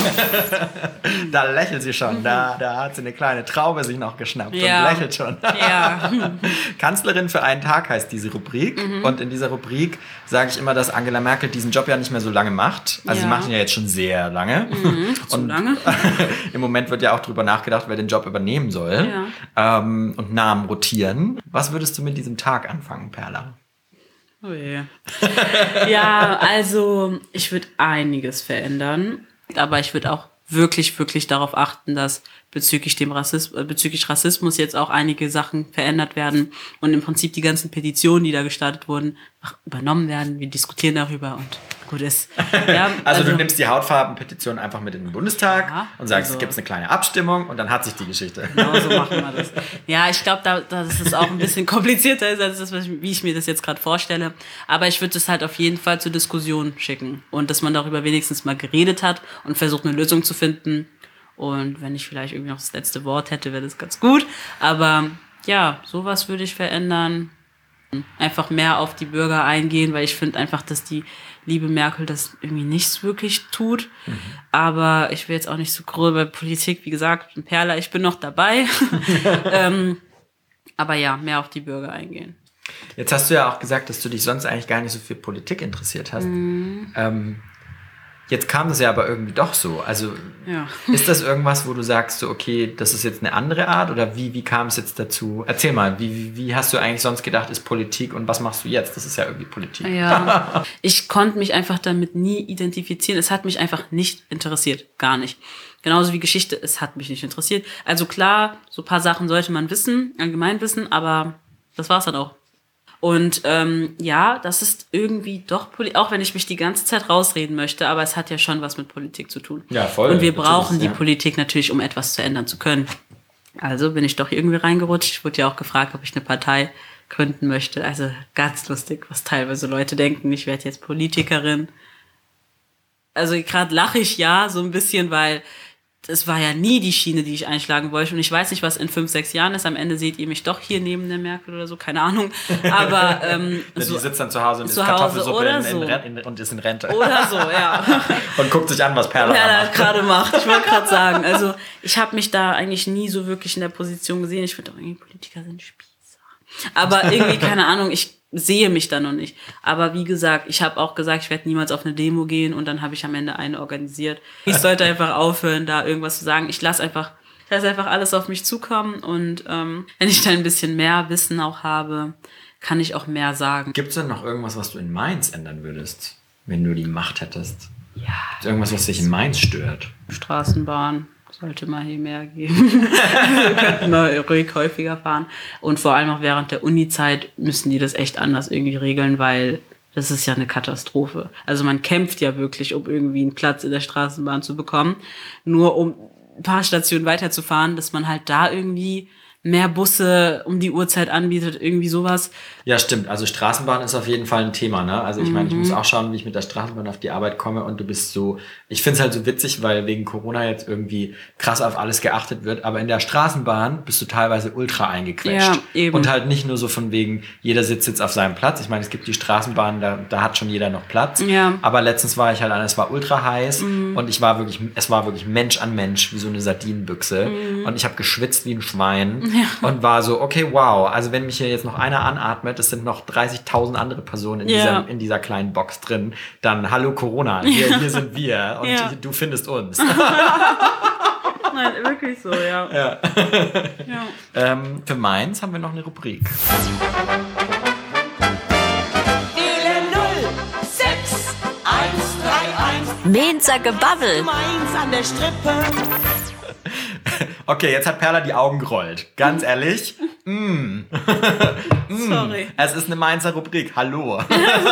Da lächelt sie schon. Da hat sie eine kleine Traube sich noch geschnappt und lächelt schon. Ja. Kanzlerin für einen Tag heißt diese Rubrik. Und in dieser Rubrik sage ich immer, dass Angela Merkel diesen Job ja nicht mehr so lange macht. Also sie macht ihn ja jetzt schon sehr lange. Zu lange. Im Moment wird ja auch drüber nachgedacht, wer den Job übernehmen soll. Ja. Und Namen rotieren. Was würdest du mit diesem Tag anfangen, Perla? Oh je. Ja, also ich würde einiges verändern, aber ich würde auch wirklich, wirklich darauf achten, dass bezüglich Rassismus jetzt auch einige Sachen verändert werden und im Prinzip die ganzen Petitionen, die da gestartet wurden, übernommen werden. Wir diskutieren darüber und gut ist. Ja, also du nimmst die Hautfarbenpetition einfach mit in den Bundestag und sagst, also, es gibt eine kleine Abstimmung und dann hat sich die Geschichte. Genau so machen wir das. Ja, ich glaube, dass es auch ein bisschen komplizierter ist, als das, wie ich mir das jetzt gerade vorstelle. Aber ich würde es halt auf jeden Fall zur Diskussion schicken und dass man darüber wenigstens mal geredet hat und versucht, eine Lösung zu finden. Und wenn ich vielleicht irgendwie noch das letzte Wort hätte, wäre das ganz gut. Aber ja, sowas würde ich verändern. Einfach mehr auf die Bürger eingehen, weil ich finde einfach, dass die liebe Merkel das irgendwie nicht wirklich tut. Aber ich will jetzt auch nicht so groß bei Politik, wie gesagt, Perla, ich bin noch dabei. Aber ja, mehr auf die Bürger eingehen. Jetzt hast du ja auch gesagt, dass du dich sonst eigentlich gar nicht so für Politik interessiert hast. Jetzt kam das ja aber irgendwie doch so. Also ist das irgendwas, wo du sagst, so, okay, das ist jetzt eine andere Art? Oder wie kam es jetzt dazu? Erzähl mal, wie hast du eigentlich sonst gedacht, ist Politik und was machst du jetzt? Das ist ja irgendwie Politik. Ja, ich konnte mich einfach damit nie identifizieren. Es hat mich einfach nicht interessiert. Gar nicht. Genauso wie Geschichte, es hat mich nicht interessiert. Also klar, so ein paar Sachen sollte man wissen, allgemein wissen, aber das war's dann auch. Und ja, das ist irgendwie doch auch wenn ich mich die ganze Zeit rausreden möchte, aber es hat ja schon was mit Politik zu tun. Ja, voll. Und wir brauchen die Politik natürlich, um etwas zu ändern zu können. Also bin ich doch irgendwie reingerutscht. Ich wurde ja auch gefragt, ob ich eine Partei gründen möchte. Also ganz lustig, was teilweise Leute denken, ich werde jetzt Politikerin. Also gerade lache ich ja so ein bisschen, weil es war ja nie die Schiene, die ich einschlagen wollte. Und ich weiß nicht, was in 5, 6 Jahren ist. Am Ende seht ihr mich doch hier neben der Merkel oder so, keine Ahnung. Aber die sitzt dann zu Hause und isst Kartoffelsuppe und ist in Rente. Oder so, ja. Und guckt sich an, was Perla gerade macht. Ich wollte gerade sagen, also ich habe mich da eigentlich nie so wirklich in der Position gesehen. Ich finde auch irgendwie, Politiker sind Spießer. Aber irgendwie, keine Ahnung, ich sehe mich da noch nicht. Aber wie gesagt, ich habe auch gesagt, ich werde niemals auf eine Demo gehen und dann habe ich am Ende eine organisiert. Ich sollte einfach aufhören, da irgendwas zu sagen. Ich lasse einfach alles auf mich zukommen und wenn ich da ein bisschen mehr Wissen auch habe, kann ich auch mehr sagen. Gibt es denn noch irgendwas, was du in Mainz ändern würdest, wenn du die Macht hättest? Ja. Gibt es irgendwas, was dich in Mainz stört? Straßenbahn. Sollte mal hier mehr geben. Wir könnten mal ruhig häufiger fahren. Und vor allem auch während der Uni-Zeit müssen die das echt anders irgendwie regeln, weil das ist ja eine Katastrophe. Also man kämpft ja wirklich, um irgendwie einen Platz in der Straßenbahn zu bekommen. Nur um ein paar Stationen weiterzufahren, dass man halt da irgendwie mehr Busse um die Uhrzeit anbietet, irgendwie sowas. Ja, stimmt. Also Straßenbahn ist auf jeden Fall ein Thema, ne? Also ich meine, ich muss auch schauen, wie ich mit der Straßenbahn auf die Arbeit komme und du bist so, ich find's halt so witzig, weil wegen Corona jetzt irgendwie krass auf alles geachtet wird, aber in der Straßenbahn bist du teilweise ultra eingequetscht. Ja, eben. Und halt nicht nur so von wegen, jeder sitzt jetzt auf seinem Platz. Ich meine, es gibt die Straßenbahn, da hat schon jeder noch Platz. Ja. Aber letztens war ich halt es war ultra heiß und es war wirklich Mensch an Mensch, wie so eine Sardinenbüchse. Und ich habe geschwitzt wie ein Schwein. Ja. Und war so, okay, wow, also wenn mich hier jetzt noch einer anatmet, es sind noch 30.000 andere Personen in dieser kleinen Box drin, dann hallo Corona, hier sind wir und du findest uns. Nein, wirklich so, ja. Für Mainz haben wir noch eine Rubrik. Mainzer Gebabbel. Mainz an der Strippe. Okay, jetzt hat Perla die Augen gerollt. Ganz ehrlich. Sorry. Es ist eine Mainzer Rubrik. Hallo.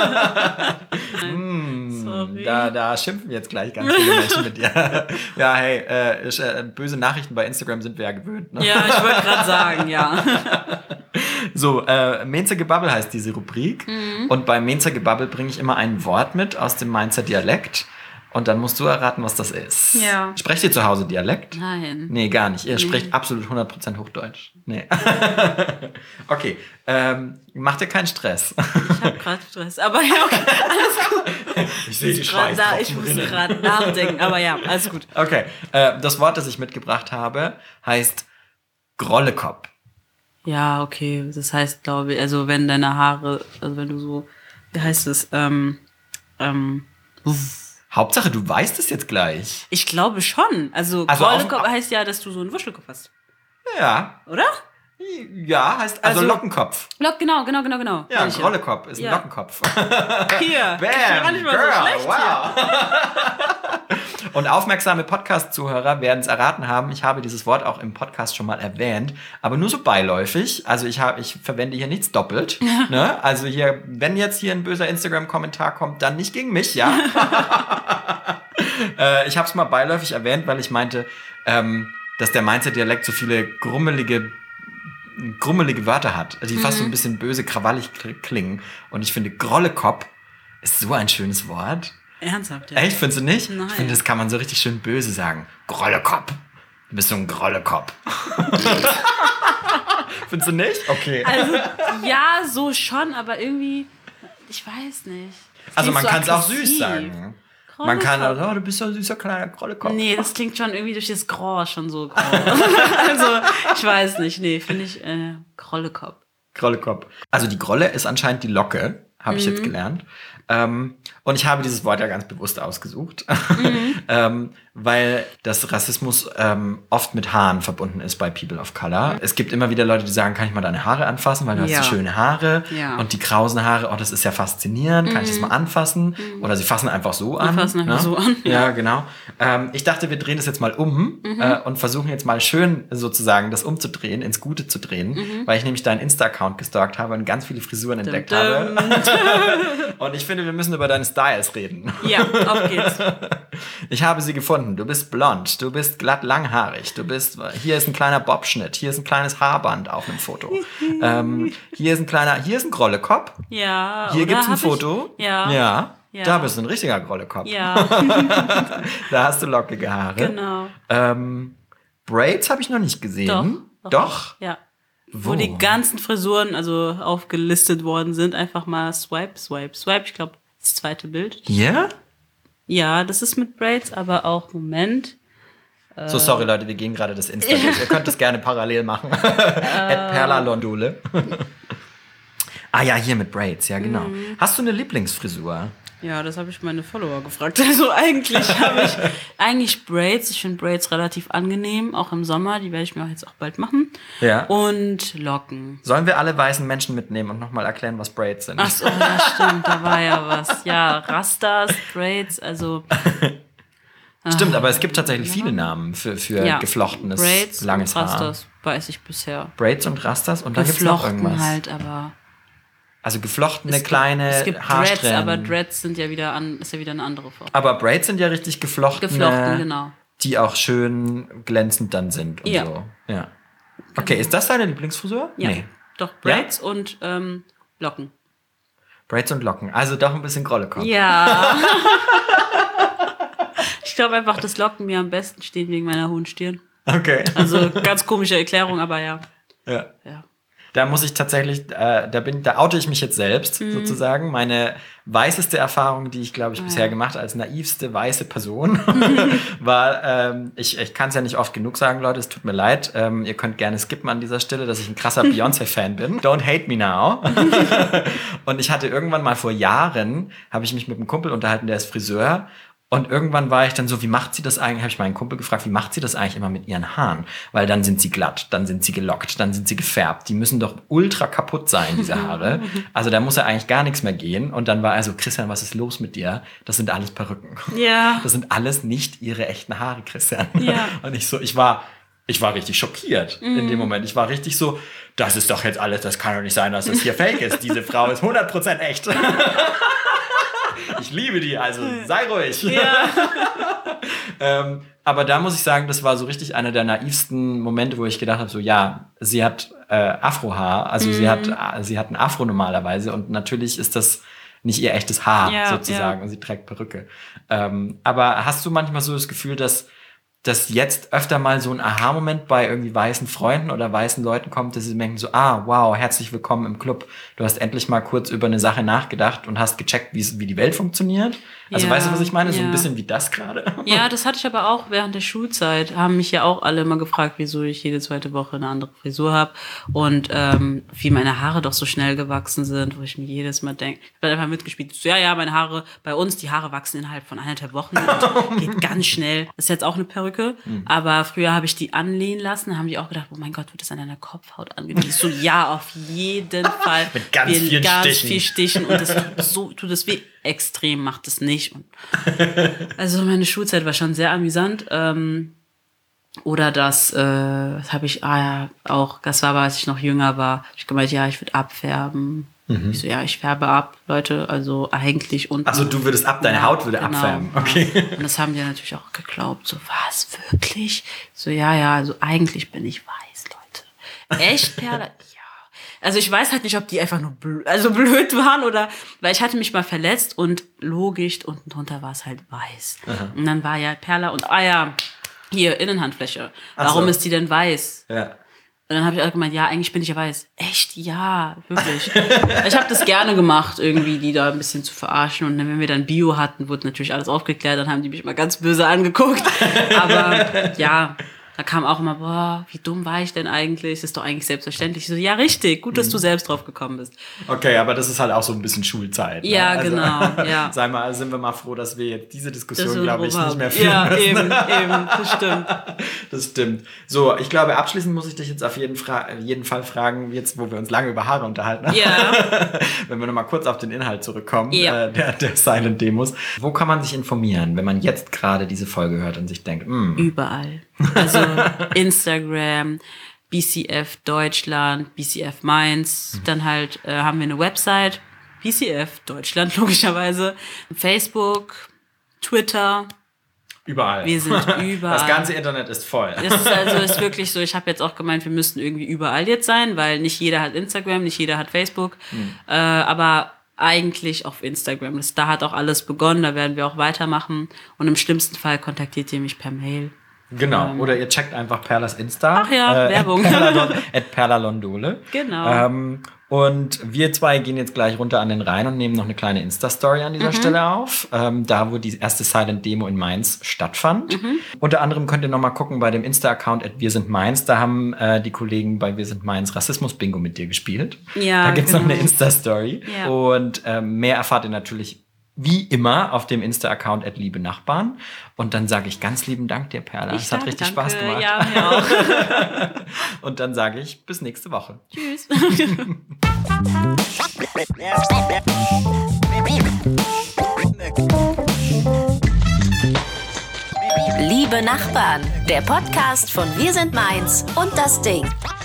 Sorry. Da schimpfen jetzt gleich ganz viele Menschen mit dir. Ja, hey, böse Nachrichten bei Instagram sind wir ja gewöhnt. Ne? Ja, ich wollte gerade sagen, ja. So, Mainzer Gebabbel heißt diese Rubrik. Und bei Mainzer Gebabbel bringe ich immer ein Wort mit aus dem Mainzer Dialekt. Und dann musst du erraten, was das ist. Ja. Sprecht ihr zu Hause Dialekt? Nein. Nee, gar nicht. Ihr sprecht absolut 100% Hochdeutsch. Nee. Okay. Macht ihr keinen Stress? Ich habe gerade Stress. Aber ja, okay, alles gut. Ich sehe die Schweißtropfen. Ich muss gerade nachdenken. Aber ja, alles gut. Okay. Das Wort, das ich mitgebracht habe, heißt Grollekopf. Ja, okay. Das heißt, glaube ich, also wenn deine Haare, also wenn du so, wie heißt es, Hauptsache, du weißt es jetzt gleich. Ich glaube schon. Also Grollekopf heißt ja, dass du so einen Wuschelkopf hast. Ja. Oder? Ja, heißt also Lockenkopf. Genau. Ja, Grollekopf ist ein Lockenkopf. Hier. Bam, ich bin gar nicht mal girl, so schlecht wow. Und aufmerksame Podcast-Zuhörer werden es erraten haben, ich habe dieses Wort auch im Podcast schon mal erwähnt, aber nur so beiläufig. Also ich verwende hier nichts doppelt. Ne? Also hier, wenn jetzt hier ein böser Instagram-Kommentar kommt, dann nicht gegen mich, ja. Ich habe es mal beiläufig erwähnt, weil ich meinte, dass der Mainzer Dialekt so viele grummelige Wörter hat, die fast so ein bisschen böse, krawallig klingen. Und ich finde, Grollekopf ist so ein schönes Wort. Ernsthaft, ja. Echt, findest du nicht? Nein. Ich finde, das kann man so richtig schön böse sagen. Grollekopf. Du bist so ein Grollekopf. Findest du nicht? Okay. Also, ja, so schon, aber irgendwie, ich weiß nicht. Also man so kann es auch aggressiv. süß sagen. Man kann, du bist so ein süßer kleiner Grollekopf. Nee, das klingt schon irgendwie durch das Grau schon so grau. Also, ich weiß nicht. Nee, finde ich Grollekopf. Grollekopf. Also die Grolle ist anscheinend die Locke, habe ich jetzt gelernt. Und ich habe dieses Wort ja ganz bewusst ausgesucht, weil das Rassismus oft mit Haaren verbunden ist bei People of Color. Es gibt immer wieder Leute, die sagen, kann ich mal deine Haare anfassen, weil du hast so schöne Haare. Ja. Und die krausen Haare, das ist ja faszinierend, kann ich das mal anfassen? Oder sie fassen einfach so an. Ja, genau. Ich dachte, wir drehen das jetzt mal um und versuchen jetzt mal schön sozusagen das umzudrehen, ins Gute zu drehen, weil ich nämlich deinen Insta-Account gestalkt habe und ganz viele Frisuren entdeckt habe. Und ich finde, wir müssen über deine Styles reden. Ja, auf geht's. Ich habe sie gefunden. Du bist blond, du bist glatt langhaarig, hier ist ein kleiner Bobschnitt, hier ist ein kleines Haarband auf einem Foto. Hier ist ein Grollekopf. Ja. Hier gibt's ein Foto. Ja. Da bist du ein richtiger Grollekopf. Ja. Da hast du lockige Haare. Genau. Braids habe ich noch nicht gesehen. Doch? Ja. Wo die ganzen Frisuren also aufgelistet worden sind, einfach mal swipe. Ich glaube, das zweite Bild. Hier? Ja, das ist mit Braids, aber auch, Moment. So, sorry Leute, wir gehen gerade das Insta durch. Ihr könnt das gerne parallel machen. @perlalondole. Ah ja, hier mit Braids, ja genau. Hast du eine Lieblingsfrisur? Ja, das habe ich meine Follower gefragt. Also eigentlich habe ich Braids. Ich finde Braids relativ angenehm, auch im Sommer. Die werde ich mir auch jetzt auch bald machen. Ja. Und Locken. Sollen wir alle weißen Menschen mitnehmen und nochmal erklären, was Braids sind? Ach so, ja, stimmt, da war ja was. Ja, Rastas, Braids, also... Stimmt, aber es gibt tatsächlich viele Namen für geflochtenes, Braids langes und Haar. Rastas, weiß ich bisher. Braids und Rastas und dann gibt's noch irgendwas. Halt, aber... Also geflochtene kleine Es gibt Dreads, Haarsträhnen. aber Dreads sind ja wieder ist ja wieder eine andere Form. Aber Braids sind ja richtig geflochten, genau. Die auch schön glänzend dann sind und so. Ja. Okay, ist das deine Lieblingsfrisur? Ja. Nee. Doch, Braids und Locken. Braids und Locken, also doch ein bisschen Grollekopf. Ja. Ich glaube einfach, dass Locken mir am besten stehen wegen meiner hohen Stirn. Also ganz komische Erklärung, aber ja. Da muss ich tatsächlich, da oute ich mich jetzt selbst sozusagen. Meine weißeste Erfahrung, die ich, glaube ich, bisher gemacht habe, als naivste weiße Person, war, ich kann es ja nicht oft genug sagen, Leute, es tut mir leid. Ihr könnt gerne skippen an dieser Stelle, dass ich ein krasser Beyoncé-Fan bin. Don't hate me now. Und ich hatte irgendwann mal vor Jahren, habe ich mich mit einem Kumpel unterhalten, der ist Friseur. Und irgendwann war ich dann so, wie macht sie das eigentlich? Habe ich meinen Kumpel gefragt, wie macht sie das eigentlich immer mit ihren Haaren? Weil dann sind sie glatt, dann sind sie gelockt, dann sind sie gefärbt. Die müssen doch ultra kaputt sein, diese Haare. Also da muss ja eigentlich gar nichts mehr gehen. Und dann war er so, Christian, was ist los mit dir? Das sind alles Perücken. Ja. Das sind alles nicht ihre echten Haare, Christian. Ja. Und ich war richtig schockiert in dem Moment. Ich war richtig so, das ist doch jetzt alles, das kann doch nicht sein, dass das hier fake ist. Diese Frau ist 100% echt. Ich liebe die, also sei ruhig. Ja. Aber da muss ich sagen, das war so richtig einer der naivsten Momente, wo ich gedacht habe, so ja, sie hat Afrohaar, also sie hat ein Afro normalerweise und natürlich ist das nicht ihr echtes Haar sozusagen und sie trägt Perücke. Aber hast du manchmal so das Gefühl, dass jetzt öfter mal so ein Aha-Moment bei irgendwie weißen Freunden oder weißen Leuten kommt, dass sie denken so, wow, herzlich willkommen im Club. Du hast endlich mal kurz über eine Sache nachgedacht und hast gecheckt, wie die Welt funktioniert. Also weißt du, was ich meine? So ein bisschen wie das gerade. Ja, das hatte ich aber auch während der Schulzeit. Haben mich ja auch alle immer gefragt, wieso ich jede zweite Woche eine andere Frisur habe und wie meine Haare doch so schnell gewachsen sind, wo ich mir jedes Mal denke, ich habe einfach mitgespielt. So, ja, meine Haare, bei uns, die Haare wachsen innerhalb von 1,5 Wochen und geht ganz schnell. Das ist jetzt auch eine Perücke Perücke. Aber früher habe ich die anlehnen lassen. Da haben die auch gedacht, oh mein Gott, wird das an deiner Kopfhaut angelehnt? Ich so, ja, auf jeden Fall. Mit ganz vielen Stichen. Und das tut es weh. Extrem macht es nicht. Und also meine Schulzeit war schon sehr amüsant. Oder das habe ich auch, das war, als ich noch jünger war. Ich habe gemeint, ja, ich würde abfärben. Ich so, ja, ich färbe ab, Leute, also eigentlich unten. Also du würdest deine Haut würde abfärben, okay. Ja. Und das haben die natürlich auch geglaubt, so, was, wirklich? So, ja, also eigentlich bin ich weiß, Leute. Echt, Perla? Ja. Also ich weiß halt nicht, ob die einfach nur blöd waren oder, weil ich hatte mich mal verletzt und logisch, unten drunter war es halt weiß. Aha. Und dann war ja Perla und, hier, Innenhandfläche. Warum ist die denn weiß? Ja. Und dann habe ich auch gemeint, ja, eigentlich bin ich ja weiß. Echt? Ja, wirklich. Ich habe das gerne gemacht, irgendwie die da ein bisschen zu verarschen. Und dann, wenn wir dann Bio hatten, wurde natürlich alles aufgeklärt. Dann haben die mich mal ganz böse angeguckt. Aber ja, da kam auch immer, boah, wie dumm war ich denn eigentlich? Das ist doch eigentlich selbstverständlich. Ich so, ja, richtig, gut, dass du selbst drauf gekommen bist. Okay, aber das ist halt auch so ein bisschen Schulzeit. Ne? Ja, also, genau. Ja. Sind wir mal froh, dass wir jetzt diese Diskussion, glaube ich, nicht mehr führen müssen. Ja, eben, das stimmt. Das stimmt. So, ich glaube, abschließend muss ich dich jetzt auf jeden Fall fragen, jetzt, wo wir uns lange über Haare unterhalten. Ja. Wenn wir nochmal kurz auf den Inhalt zurückkommen, der Silent Demos. Wo kann man sich informieren, wenn man jetzt gerade diese Folge hört und sich denkt, Überall. Also Instagram, BCF Deutschland, BCF Mainz. Dann halt haben wir eine Website, BCF Deutschland logischerweise. Facebook, Twitter. Überall. Wir sind überall. Das ganze Internet ist voll. Ist wirklich so, ich habe jetzt auch gemeint, wir müssten irgendwie überall jetzt sein, weil nicht jeder hat Instagram, nicht jeder hat Facebook. Aber eigentlich auf Instagram. Da hat auch alles begonnen, da werden wir auch weitermachen. Und im schlimmsten Fall kontaktiert ihr mich per Mail. Genau, oder ihr checkt einfach Perlas Insta. Ach ja, Werbung. @perlalondole. Genau. Und wir zwei gehen jetzt gleich runter an den Rhein und nehmen noch eine kleine Insta-Story an dieser Stelle auf. Da, wo die erste Silent Demo in Mainz stattfand. Unter anderem könnt ihr noch mal gucken bei dem Insta-Account @WirSindMainz. Da haben die Kollegen bei Wir sind Mainz Rassismus-Bingo mit dir gespielt. Ja, da gibt's noch eine Insta-Story. Ja. Und mehr erfahrt ihr natürlich wie immer auf dem Insta-Account @Liebe-Nachbarn. Und dann sage ich ganz lieben Dank dir, Perla. Es hat richtig Spaß gemacht. Ja, mir auch. Und dann sage ich bis nächste Woche. Tschüss. Liebe Nachbarn, der Podcast von Wir sind Mainz und das Ding.